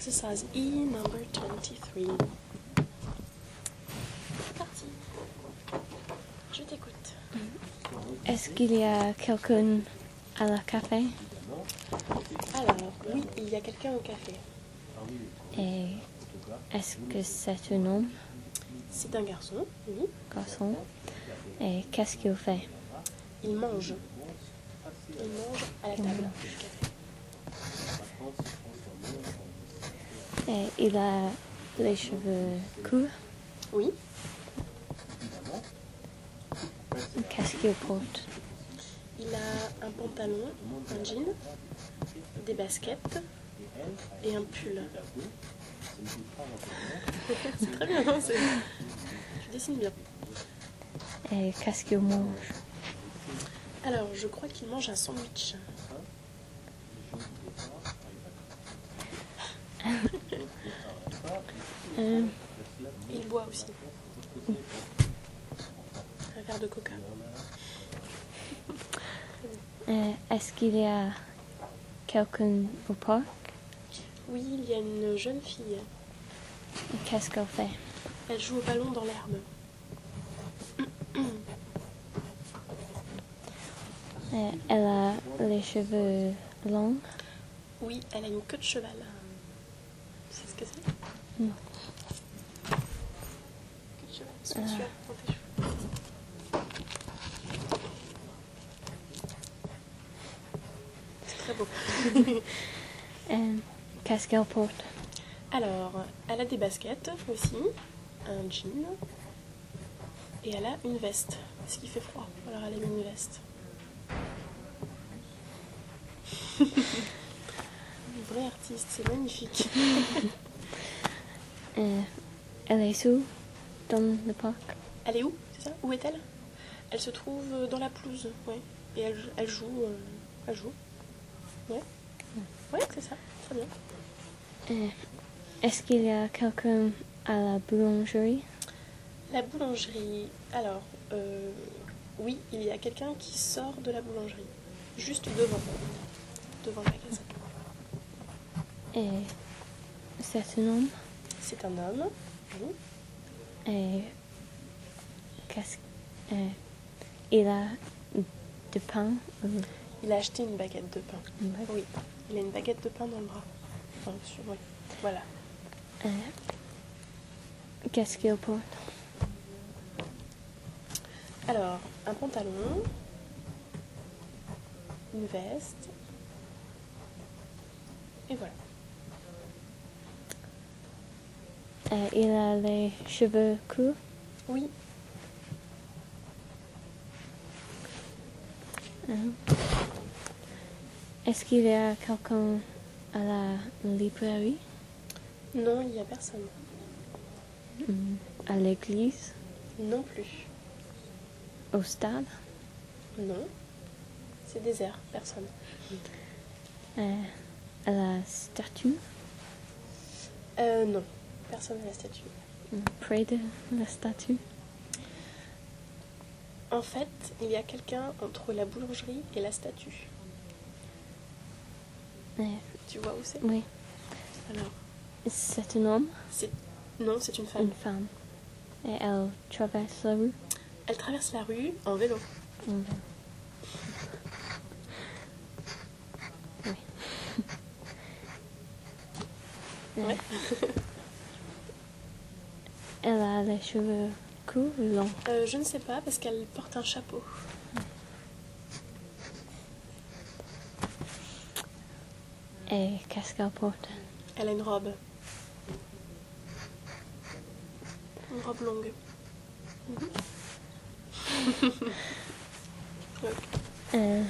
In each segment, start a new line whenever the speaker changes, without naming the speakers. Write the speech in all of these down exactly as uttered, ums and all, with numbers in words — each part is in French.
Exercise E, number twenty-three. C'est parti. Je t'écoute.
Est-ce qu'il y a quelqu'un à la café?
Alors, oui, il y a quelqu'un au café.
Et est-ce que c'est un homme?
C'est un garçon, oui.
Garçon. Et qu'est-ce qu'il fait?
Il mange. Il mange à la table du café.
Et il a les cheveux courts.
Oui.
Qu'est-ce qu'il porte?
Il a un pantalon, un jean, des baskets et un pull. C'est très bien, hein, c'est... Je dessine bien.
Et qu'est-ce qu'il mange?
Alors, je crois qu'il mange un sandwich.
Euh,
Il boit aussi. Un verre de coca.
euh, est-ce qu'il y a quelqu'un au parc?
Oui, il y a une jeune fille.
Et qu'est-ce qu'elle fait?
Elle joue au ballon dans l'herbe.
Euh, elle a les cheveux longs.
Oui, elle a une queue de cheval. Tu sais ce que c'est?
Non.
Queue de cheval, sensuelle dans tes cheveux. C'est très beau.
Euh, qu'est-ce qu'elle porte?
Alors, elle a des baskets aussi, un jean, et elle a une veste, parce qu'il fait froid. Alors elle a mis une veste. Une vraie artiste, c'est magnifique.
Euh, elle est où dans le parc?
Elle est où, c'est ça? Où est-elle? Elle se trouve dans la pelouse, ouais. Et elle, elle joue, euh, elle joue. Ouais, ouais, c'est ça, très bien.
Euh, est-ce qu'il y a quelqu'un à la boulangerie?
La boulangerie, alors, euh, oui, il y a quelqu'un qui sort de la boulangerie, juste devant, devant le magasin.
Et c'est un homme?
C'est un homme, oui.
Et qu'est-ce euh, il a du pain? ou-
Il a acheté une baguette de pain.
Ouais.
Oui, il a une baguette de pain dans le bras. Enfin, sur- oui, voilà.
Euh, qu'est-ce qu'il porte?
Alors, un pantalon, une veste, et voilà.
Euh, il a les cheveux courts.
Oui,
Euh, est-ce qu'il y a quelqu'un à la librairie?
non, il n'y a personne.
Hmm, à l'église?
Non plus.
Au stade?
Non, c'est désert, personne.
Euh, à la statue?
Euh, non, personne à la statue.
Hmm, près de la statue?
En fait, il y a quelqu'un entre la boulangerie et la statue.
Euh,
Tu vois où c'est?
oui.
Alors,
C'est un homme?
c'est... Non, c'est une femme.
Une femme. Et elle traverse la rue?
Elle traverse la rue en vélo.
Mhm. Oui. Euh,
Ouais.
Elle a les cheveux courts ou longs?
Euh, je ne sais pas, parce qu'elle porte un chapeau.
Et qu'est-ce qu'elle porte?
Elle a une robe. Une robe longue. Mhm. Ouais.
Euh,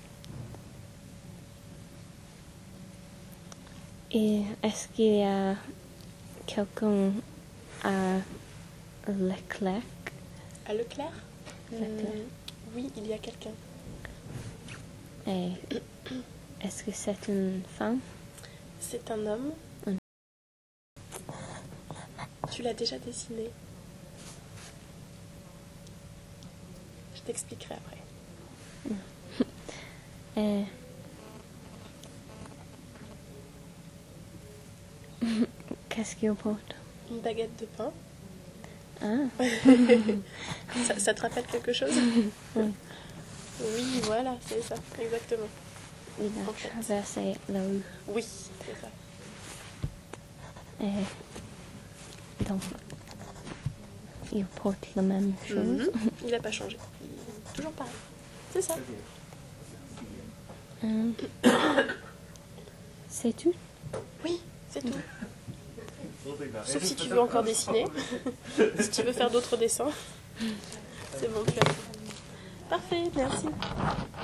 et est-ce qu'il y a quelqu'un à Leclerc?
À Leclerc?
Leclerc.
Hmm, oui, il y a quelqu'un.
Et est-ce que c'est une femme?
C'est un homme.
Un-
Tu l'as déjà dessiné. Je t'expliquerai après.
Et Qu'est-ce qu'il porte?
Une baguette de pain.
Ah,
Ça, ça te rappelle quelque chose?
oui.
Oui, voilà, c'est ça, exactement.
Il a
En fait.
traversé la rue.
Oui, c'est ça.
Et donc, il porte la même chose.
Mhm. Il n'a pas changé. Il est toujours pareil. C'est ça.
Euh, c'est tout?
Oui, c'est tout. Sauf si tu veux encore dessiner. Si tu veux faire d'autres dessins. C'est bon, tu as. Parfait, merci.